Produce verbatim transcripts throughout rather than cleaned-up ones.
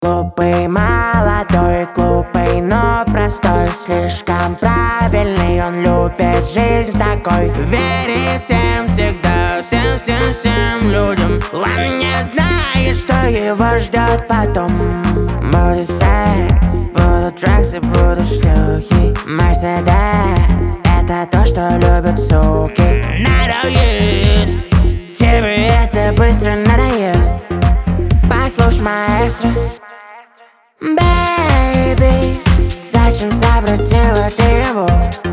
Глупый, молодой, глупый, но простой. Слишком правильный, он любит жизнь такой. Верит всем всегда, всем, всем, всем людям. Он не знает, что его ждет потом. Будет секс, будут драксы, будут шлюхи. Мерседес, это то, что любят суки. Надоест, тебе это быстро надоест. Послушай, маэстро. Бэйби, зачем совратила ты его?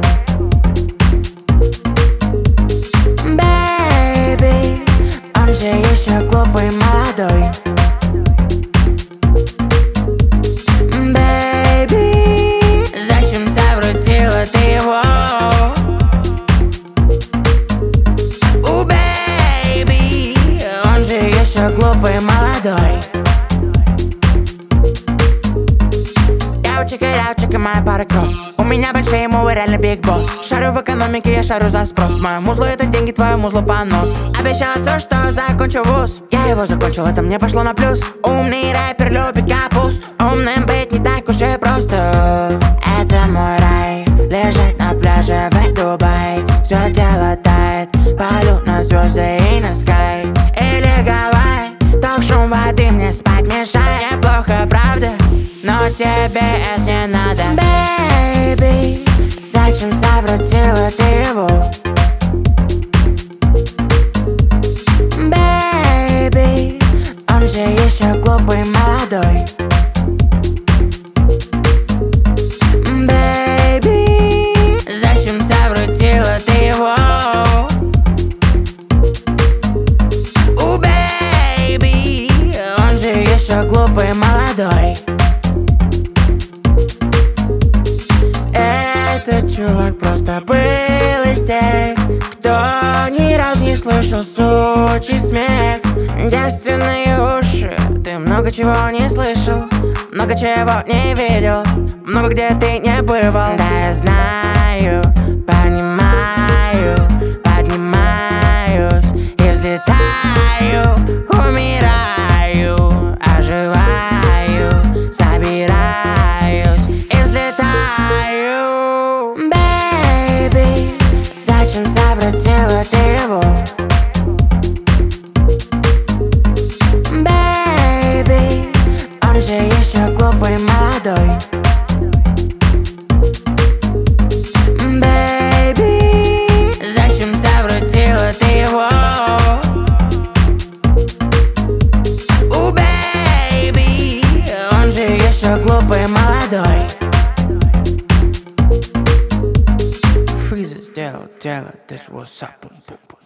Бэйби, он же еще глупый, молодой. Бэйби, зачем совратила ты его? У бэйби, он же еще глупый, молодой. Чекай, моя пара кросс. У меня большие мувы, реально биг босс. Шарю в экономике, я шарю за спрос. Мое музло это деньги, твое музло понос. Обещал отцу, что закончу вуз. Я его закончил, это мне пошло на плюс. Умный рэпер любит капусту. Умным быть не так уж и просто. Это мой рай, лежать на пляже в Дубай. Все тело тает, полют на звезды и на скай. Или Гавайи, только шум воды мне спать мешает. Неплохо, правда? Но тебе это не надо. Бэйби, зачем совратила ты его? Бэйби, он же еще глупый, молодой. Бэйби, зачем совратила ты его? У бэйби, он же еще глупый, молодой. Этот чувак просто был из тех, кто ни разу не слышал сучий смех. Девственные уши, ты много чего не слышал, много чего не видел, много где ты не бывал. Да, я знаю, понимаю, поднимаюсь и взлетаю, умираю, оживаю, собираюсь и взлетаю. Зачем совратила ты его? Бэйби, он же еще глупый, молодой. Бэйби, зачем совратила ты его? У бэйби, он же еще глупый, молодой. Freezer сделал дело, this was up.